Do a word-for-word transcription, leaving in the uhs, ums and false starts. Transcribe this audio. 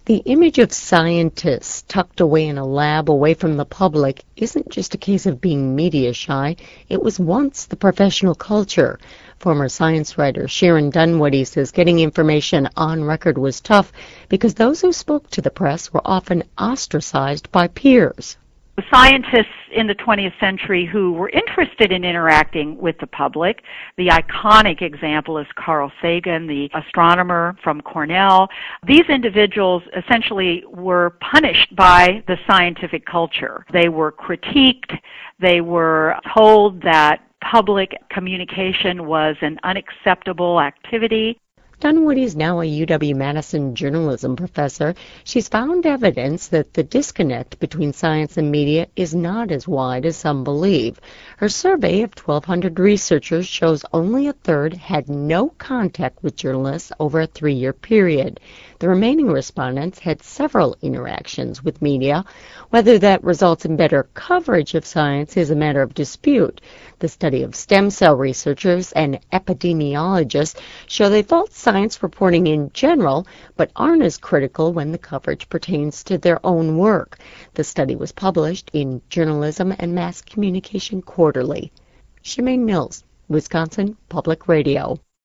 The image of scientists tucked away in a lab away from the public isn't just a case of being media shy. It was once the professional culture. Former science writer Sharon Dunwoody says getting information on record was tough because those who spoke to the press were often ostracized by peers. The scientists in the twentieth century who were interested in interacting with the public, the iconic example is Carl Sagan, the astronomer from Cornell. These individuals essentially were punished by the scientific culture. They were critiqued, they were told that public communication was an unacceptable activity. Dunwoody is now a U W-Madison journalism professor. She's found evidence that the disconnect between science and media is not as wide as some believe. Her survey of twelve hundred researchers shows only a third had no contact with journalists over a three-year period. The remaining respondents had several interactions with media. Whether that results in better coverage of science is a matter of dispute. The study of stem cell researchers and epidemiologists show they fault science reporting in general, but aren't as critical when the coverage pertains to their own work. The study was published in Journalism and Mass Communication Quarterly. Shemaine Mills, Wisconsin Public Radio.